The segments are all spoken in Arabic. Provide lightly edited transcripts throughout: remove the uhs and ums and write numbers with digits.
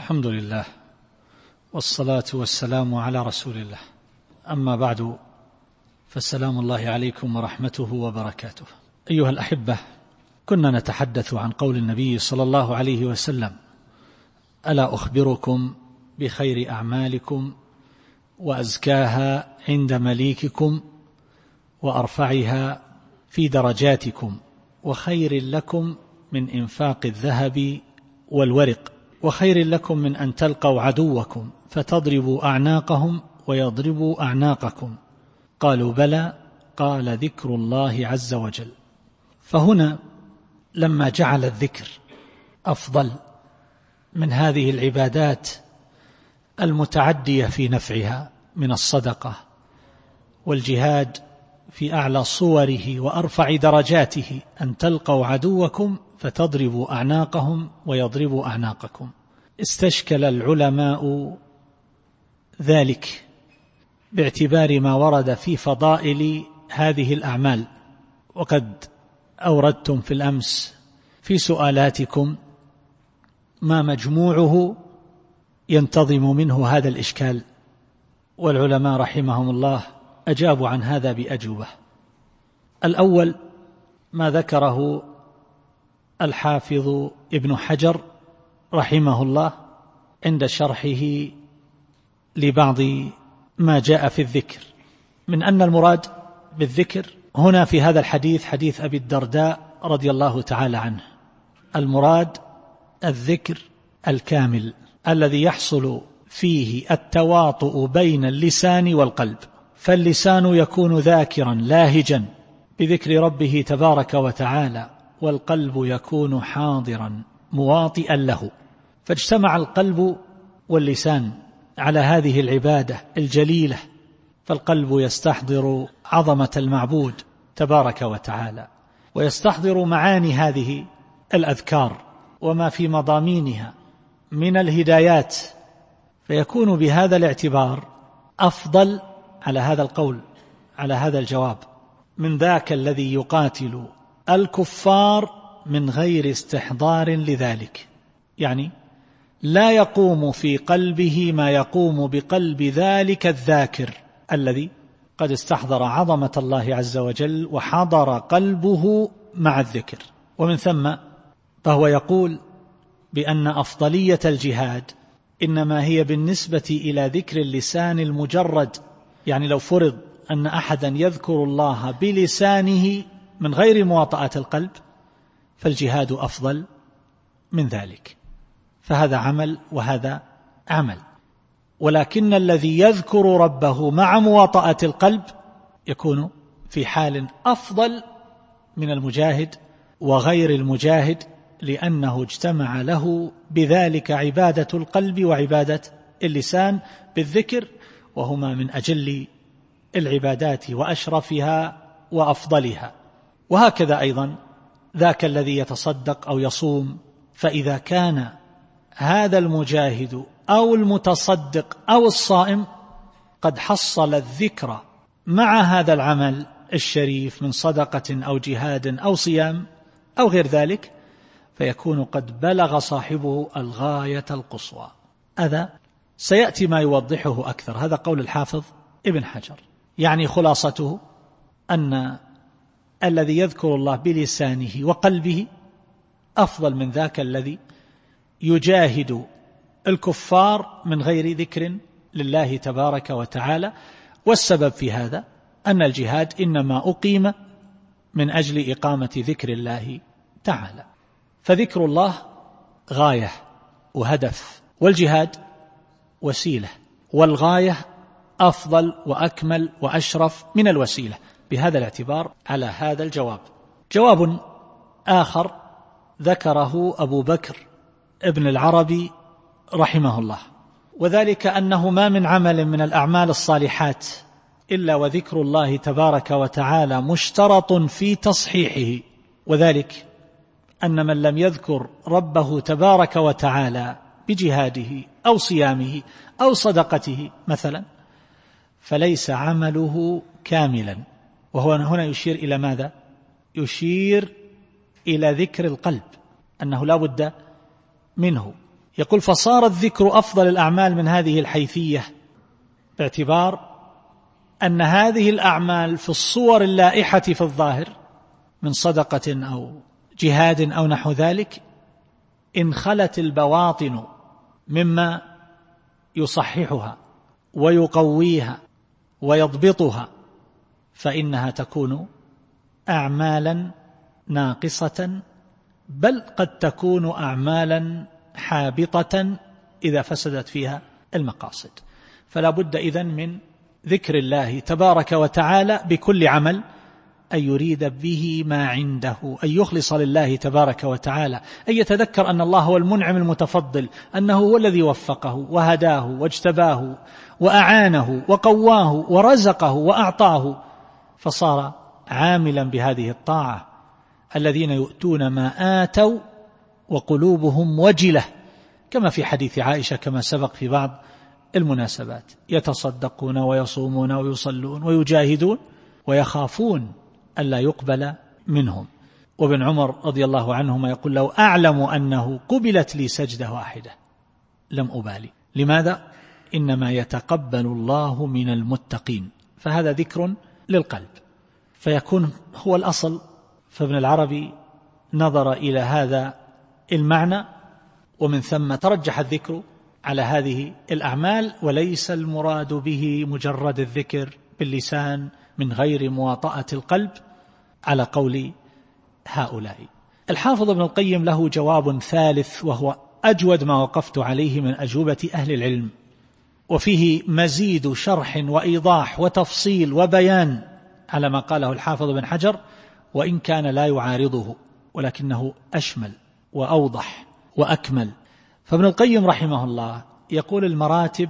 الحمد لله والصلاة والسلام على رسول الله. أما بعد، فالسلام الله عليكم ورحمته وبركاته. أيها الأحبة، كنا نتحدث عن قول النبي صلى الله عليه وسلم: ألا أخبركم بخير أعمالكم وأزكاها عند مليككم وأرفعها في درجاتكم وخير لكم من إنفاق الذهب والورق وخير لكم من أن تلقوا عدوكم فتضربوا أعناقهم ويضربوا أعناقكم. قالوا: بلى. قال: ذكر الله عز وجل. فهنا لما جعل الذكر أفضل من هذه العبادات المتعدية في نفعها من الصدقة والجهاد في أعلى صوره وأرفع درجاته، أن تلقوا عدوكم فتضربوا أعناقهم ويضربوا أعناقكم، استشكل العلماء ذلك باعتبار ما ورد في فضائل هذه الأعمال. وقد أوردتم في الأمس في سؤالاتكم ما مجموعه ينتظم منه هذا الإشكال، والعلماء رحمهم الله أجابوا عن هذا بأجوبة. الأول ما ذكره الحافظ ابن حجر رحمه الله عند شرحه لبعض ما جاء في الذكر، من أن المراد بالذكر هنا في هذا الحديث، حديث أبي الدرداء رضي الله تعالى عنه، المراد الذكر الكامل الذي يحصل فيه التواطؤ بين اللسان والقلب، فاللسان يكون ذاكرا لاهجا بذكر ربه تبارك وتعالى، والقلب يكون حاضرا مواطئا له، فاجتمع القلب واللسان على هذه العبادة الجليلة، فالقلب يستحضر عظمة المعبود تبارك وتعالى، ويستحضر معاني هذه الأذكار وما في مضامينها من الهدايات، فيكون بهذا الاعتبار أفضل على هذا القول، على هذا الجواب، من ذاك الذي يقاتل الكفار من غير استحضار لذلك، يعني لا يقوم في قلبه ما يقوم بقلب ذلك الذاكر الذي قد استحضر عظمة الله عز وجل وحضر قلبه مع الذكر. ومن ثم فهو يقول بأن أفضلية الجهاد إنما هي بالنسبة إلى ذكر اللسان المجرد، يعني لو فرض أن أحدا يذكر الله بلسانه من غير مواطأة القلب فالجهاد أفضل من ذلك، فهذا عمل وهذا عمل، ولكن الذي يذكر ربه مع مواطأة القلب يكون في حال أفضل من المجاهد وغير المجاهد، لأنه اجتمع له بذلك عبادة القلب وعبادة اللسان بالذكر، وهما من أجل العبادات وأشرفها وأفضلها. وهكذا أيضا ذاك الذي يتصدق أو يصوم، فإذا كان هذا المجاهد أو المتصدق أو الصائم قد حصل الذكر مع هذا العمل الشريف من صدقة أو جهاد أو صيام أو غير ذلك، فيكون قد بلغ صاحبه الغاية القصوى. هذا سيأتي ما يوضحه أكثر. هذا قول الحافظ ابن حجر، يعني خلاصته أن الذي يذكر الله بلسانه وقلبه أفضل من ذاك الذي يجاهد الكفار من غير ذكر لله تبارك وتعالى. والسبب في هذا أن الجهاد إنما أقيم من أجل إقامة ذكر الله تعالى، فذكر الله غاية وهدف، والجهاد وسيلة، والغاية أفضل وأكمل وأشرف من الوسيلة. بهذا الاعتبار على هذا الجواب. جواب آخر ذكره أبو بكر ابن العربي رحمه الله، وذلك أنه ما من عمل من الأعمال الصالحات إلا وذكر الله تبارك وتعالى مشترط في تصحيحه، وذلك أن من لم يذكر ربه تبارك وتعالى بجهاده أو صيامه أو صدقته مثلا فليس عمله كاملا. وهو هنا يشير إلى ماذا؟ يشير إلى ذكر القلب، أنه لا بد منه، يقول فصار الذكر أفضل الأعمال من هذه الحيثية، باعتبار أن هذه الأعمال في الصور اللائحة في الظاهر من صدقة أو جهاد أو نحو ذلك، إن خلت البواطن مما يصححها ويقويها ويضبطها فإنها تكون أعمالا ناقصة، بل قد تكون أعمالا حابطة إذا فسدت فيها المقاصد. فلا بد إذن من ذكر الله تبارك وتعالى بكل عمل، أن يريد به ما عنده، أن يخلص لله تبارك وتعالى، أن يتذكر أن الله هو المنعم المتفضل، أنه هو الذي وفقه وهداه واجتباه وأعانه وقواه ورزقه وأعطاه، فصار عاملا بهذه الطاعة. الذين يؤتون ما آتوا وقلوبهم وجلة، كما في حديث عائشة كما سبق في بعض المناسبات، يتصدقون ويصومون ويصلون ويجاهدون ويخافون ألا يقبل منهم. وابن عمر رضي الله عنهما يقول لو أعلم أنه قبلت لي سجدة واحدة لم أبالي. لماذا؟ إنما يتقبل الله من المتقين. فهذا ذكر للقلب فيكون هو الأصل. فابن العربي نظر إلى هذا المعنى، ومن ثم ترجح الذكر على هذه الأعمال، وليس المراد به مجرد الذكر باللسان من غير مواطأة القلب على قول هؤلاء. الحافظ ابن القيم له جواب ثالث، وهو أجود ما وقفت عليه من أجوبة أهل العلم، وفيه مزيد شرح وإيضاح وتفصيل وبيان على ما قاله الحافظ بن حجر، وإن كان لا يعارضه ولكنه أشمل وأوضح وأكمل. فابن القيم رحمه الله يقول المراتب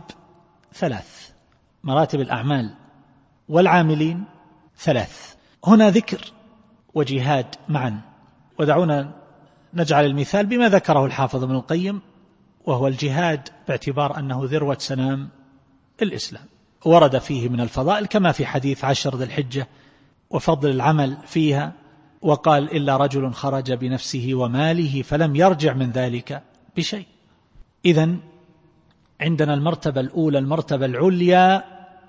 ثلاث، مراتب الأعمال والعاملين ثلاث. هنا ذكر وجهاد معا، ودعونا نجعل المثال بما ذكره الحافظ ابن القيم، وهو الجهاد باعتبار أنه ذروة سنام الإسلام، ورد فيه من الفضائل كما في حديث 10 ذي الحجة وفضل العمل فيها، وقال إلا رجل خرج بنفسه وماله فلم يرجع من ذلك بشيء. إذن عندنا المرتبة الأولى، المرتبة العليا،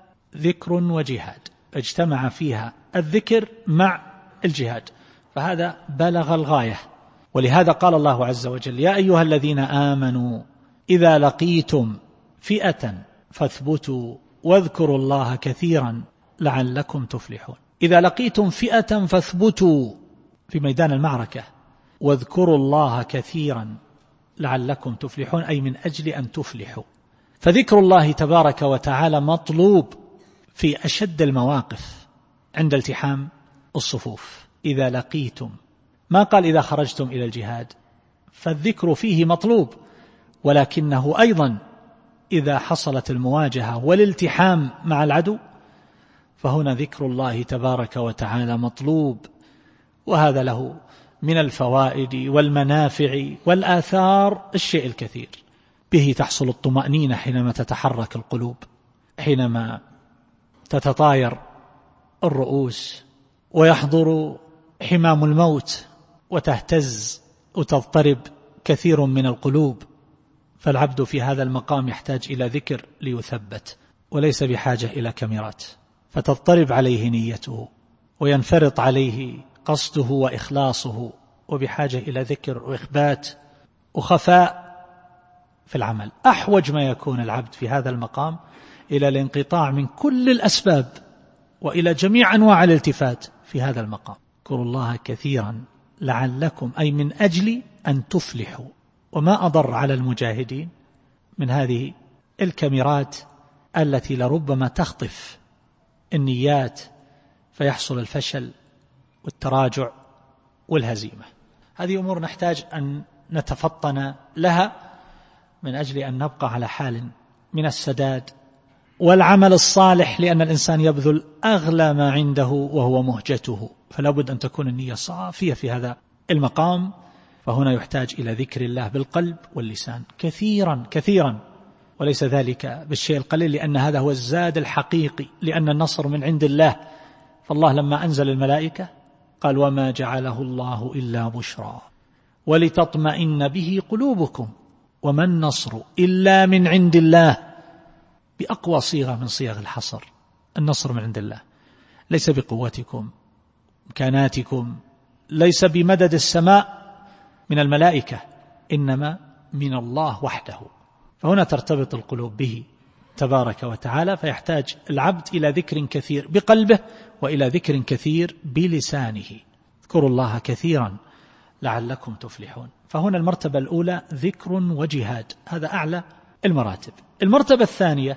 ذكر وجهاد، اجتمع فيها الذكر مع الجهاد، فهذا بلغ الغاية. ولهذا قال الله عز وجل يا أيها الذين آمنوا إذا لقيتم فئة فاثبتوا واذكروا الله كثيرا لعلكم تفلحون. إذا لقيتم فئة فاثبتوا في ميدان المعركة واذكروا الله كثيرا لعلكم تفلحون، أي من أجل أن تفلحوا. فذكر الله تبارك وتعالى مطلوب في أشد المواقف عند التحام الصفوف. إذا لقيتم، ما قال إذا خرجتم إلى الجهاد، فالذكر فيه مطلوب، ولكنه أيضا إذا حصلت المواجهة والالتحام مع العدو فهنا ذكر الله تبارك وتعالى مطلوب. وهذا له من الفوائد والمنافع والآثار الشيء الكثير. به تحصل الطمأنينة حينما تتحرك القلوب، حينما تتطاير الرؤوس ويحضر حمام الموت وتهتز وتضطرب كثير من القلوب. فالعبد في هذا المقام يحتاج إلى ذكر ليثبت، وليس بحاجة إلى كاميرات فتضطرب عليه نيته وينفرط عليه قصده وإخلاصه، وبحاجة إلى ذكر وإخبات وخفاء في العمل. أحوج ما يكون العبد في هذا المقام إلى الانقطاع من كل الأسباب وإلى جميع أنواع الالتفات في هذا المقام. اذكروا الله كثيرا لعلكم، أي من أجل أن تفلحوا. وما أضر على المجاهدين من هذه الكاميرات التي لربما تخطف النيات فيحصل الفشل والتراجع والهزيمة. هذه أمور نحتاج أن نتفطن لها من أجل أن نبقى على حال من السداد والعمل الصالح، لأن الإنسان يبذل أغلى ما عنده وهو مهجته، فلا بد أن تكون النية صافية في هذا المقام. فهنا يحتاج إلى ذكر الله بالقلب واللسان كثيرا كثيرا، وليس ذلك بالشيء القليل، لأن هذا هو الزاد الحقيقي، لأن النصر من عند الله. فالله لما أنزل الملائكة قال وما جعله الله إلا بشرى ولتطمئن به قلوبكم وما النصر إلا من عند الله، بأقوى صيغة من صيغ الحصر. النصر من عند الله، ليس بقوتكم إمكاناتكم، ليس بمدد السماء من الملائكة، إنما من الله وحده. فهنا ترتبط القلوب به تبارك وتعالى، فيحتاج العبد إلى ذكر كثير بقلبه وإلى ذكر كثير بلسانه. اذكروا الله كثيرا لعلكم تفلحون. فهنا المرتبة الأولى ذكر وجهاد، هذا أعلى المراتب. المرتبة الثانية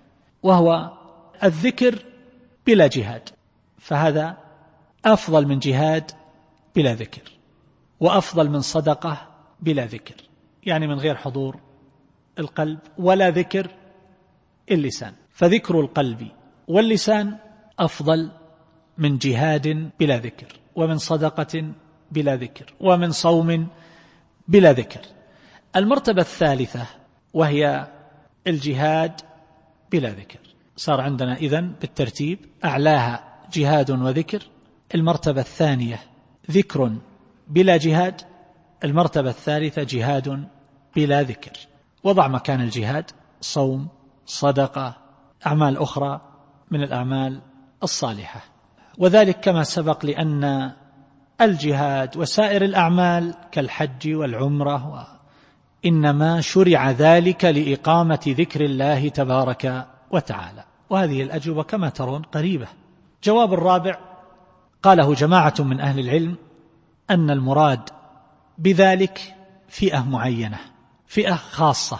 وهو الذكر بلا جهاد، فهذا أفضل من جهاد بلا ذكر، وأفضل من صدقة بلا ذكر، يعني من غير حضور القلب ولا ذكر اللسان. فذكر القلب واللسان أفضل من جهاد بلا ذكر، ومن صدقة بلا ذكر، ومن صوم بلا ذكر. المرتبة الثالثة وهي الجهاد بلا ذكر. صار عندنا إذن بالترتيب أعلاها جهاد وذكر، المرتبة الثانية ذكر بلا جهاد، المرتبة الثالثة جهاد بلا ذكر. وضع مكان الجهاد صوم، صدقة، أعمال أخرى من الأعمال الصالحة. وذلك كما سبق لأن الجهاد وسائر الأعمال كالحج والعمرة إنما شرع ذلك لإقامة ذكر الله تبارك وتعالى. وهذه الأجوبة كما ترون قريبة. جواب الرابع قاله جماعة من أهل العلم أن المراد بذلك فئة معينة، فئة خاصة،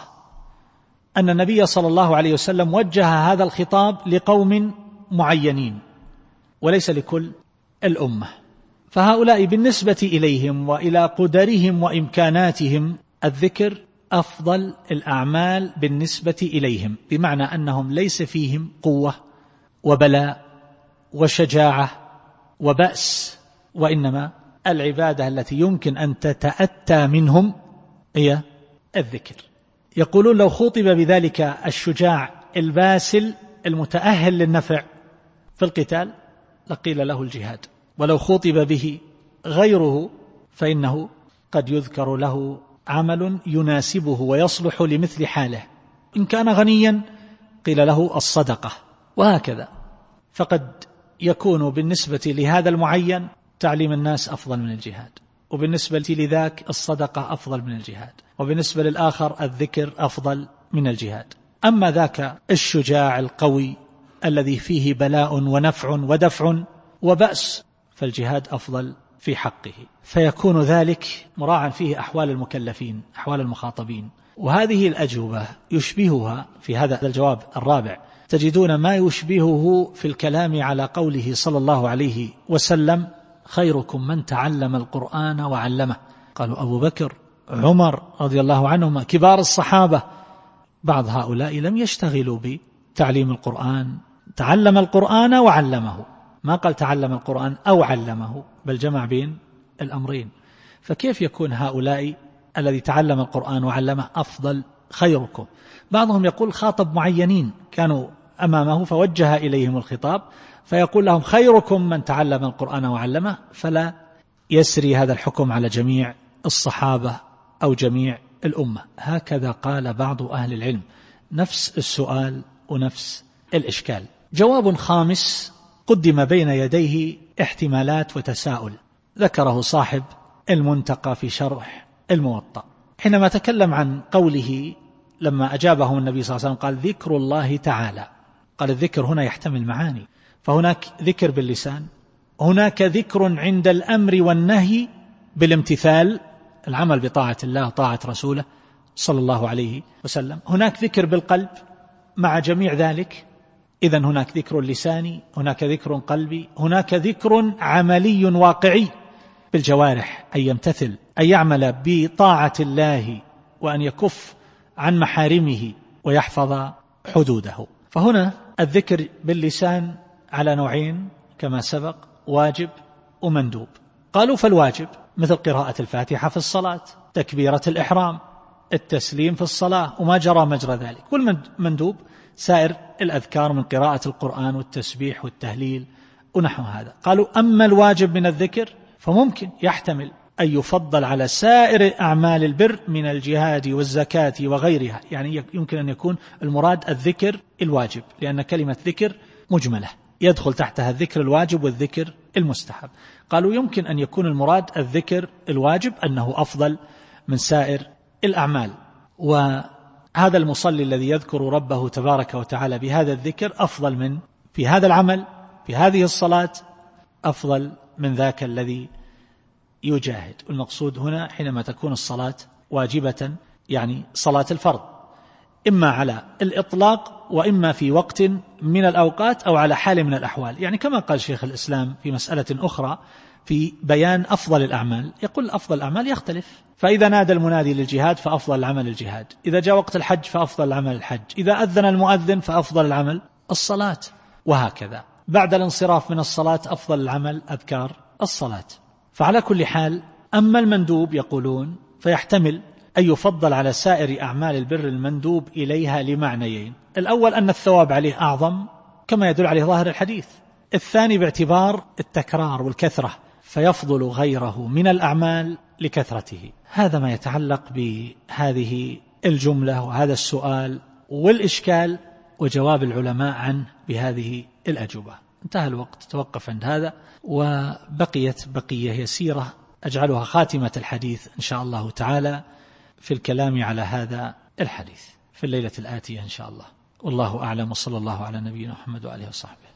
أن النبي صلى الله عليه وسلم وجه هذا الخطاب لقوم معينين وليس لكل الأمة. فهؤلاء بالنسبة إليهم وإلى قدرهم وإمكاناتهم الذكر أفضل الأعمال بالنسبة إليهم، بمعنى أنهم ليس فيهم قوة وبلاء وشجاعة وبأس، وإنما العبادة التي يمكن أن تتأتى منهم هي الذكر. يقولون لو خُطب بذلك الشجاع الباسل المتأهل للنفع في القتال لقيل له الجهاد، ولو خُطب به غيره فإنه قد يذكر له عمل يناسبه ويصلح لمثل حاله. إن كان غنيا قيل له الصدقة، وهكذا. فقد يكون بالنسبة لهذا المعين تعليم الناس أفضل من الجهاد، وبالنسبة لذاك الصدقة أفضل من الجهاد، وبالنسبة للآخر الذكر أفضل من الجهاد. أما ذاك الشجاع القوي الذي فيه بلاء ونفع ودفع وبأس فالجهاد أفضل في حقه، فيكون ذلك مراعا فيه أحوال المكلفين، أحوال المخاطبين. وهذه الأجوبة يشبهها في هذا الجواب الرابع، تجدون ما يشبهه في الكلام على قوله صلى الله عليه وسلم خيركم من تعلم القرآن وعلمه. قالوا أبو بكر، عمر رضي الله عنهما كبار الصحابة. بعض هؤلاء لم يشتغلوا بتعليم القرآن، تعلم القرآن وعلمه، ما قال تعلم القرآن أو علمه، بل جمع بين الأمرين. فكيف يكون هؤلاء الذي تعلم القرآن وعلمه أفضل خيركم؟ بعضهم يقول خاطب معينين كانوا أمامه فوجه إليهم الخطاب، فيقول لهم خيركم من تعلم القرآن وعلمه، فلا يسري هذا الحكم على جميع الصحابة أو جميع الأمة. هكذا قال بعض أهل العلم. نفس السؤال ونفس الإشكال. جواب خامس قدم بين يديه احتمالات وتساؤل، ذكره صاحب المنتقى في شرح الموطأ حينما تكلم عن قوله لما أجابهم النبي صلى الله عليه وسلم قال ذكر الله تعالى. قال الذكر هنا يحتمل معاني، فهناك ذكر باللسان، هناك ذكر عند الأمر والنهي بالامتثال، العمل بطاعة الله طاعة رسوله صلى الله عليه وسلم، هناك ذكر بالقلب مع جميع ذلك. إذن هناك ذكر لساني، هناك ذكر قلبي، هناك ذكر عملي واقعي بالجوارح، أن يمتثل، أن يعمل بطاعة الله، وأن يكف عن محارمه ويحفظ حدوده. فهنا الذكر باللسان على نوعين كما سبق، واجب ومندوب. قالوا فالواجب مثل قراءة الفاتحة في الصلاة، تكبيرة الإحرام، التسليم في الصلاة وما جرى مجرى ذلك. والمندوب سائر الأذكار من قراءة القرآن والتسبيح والتهليل ونحو هذا. قالوا أما الواجب من الذكر فممكن يحتمل أن يفضل على سائر أعمال البر من الجهاد والزكاة وغيرها. يعني يمكن أن يكون المراد الذكر الواجب، لأن كلمة ذكر مجملة يدخل تحتها الذكر الواجب والذكر المستحب. قالوا يمكن أن يكون المراد الذكر الواجب أنه أفضل من سائر الأعمال، وهذا المصلي الذي يذكر ربه تبارك وتعالى بهذا الذكر أفضل من في هذا العمل في هذه الصلاة، أفضل من ذاك الذي يجاهد. المقصود هنا حينما تكون الصلاة واجبة يعني صلاة الفرض، إما على الإطلاق وإما في وقت من الأوقات أو على حال من الأحوال. يعني كما قال شيخ الإسلام في مسألة أخرى في بيان أفضل الأعمال، يقول أفضل الأعمال يختلف، فإذا نادى المنادي للجهاد فأفضل العمل الجهاد، إذا جاء وقت الحج فأفضل العمل الحج، إذا أذن المؤذن فأفضل العمل الصلاة، وهكذا. بعد الانصراف من الصلاة أفضل العمل أذكار الصلاة. فعلى كل حال، أما المندوب يقولون فيحتمل أن يفضل على سائر أعمال البر المندوب إليها لمعنيين: الأول أن الثواب عليه أعظم كما يدل عليه ظاهر الحديث، الثاني باعتبار التكرار والكثرة فيفضل غيره من الأعمال لكثرته. هذا ما يتعلق بهذه الجملة وهذا السؤال والإشكال وجواب العلماء عنه بهذه الأجوبة. انتهى الوقت، توقف عند هذا، وبقيت بقية يسيرة أجعلها خاتمة الحديث إن شاء الله تعالى في الكلام على هذا الحديث في الليلة الآتية إن شاء الله. والله أعلم، وصلى الله على نبينا محمد وآله وصحبه.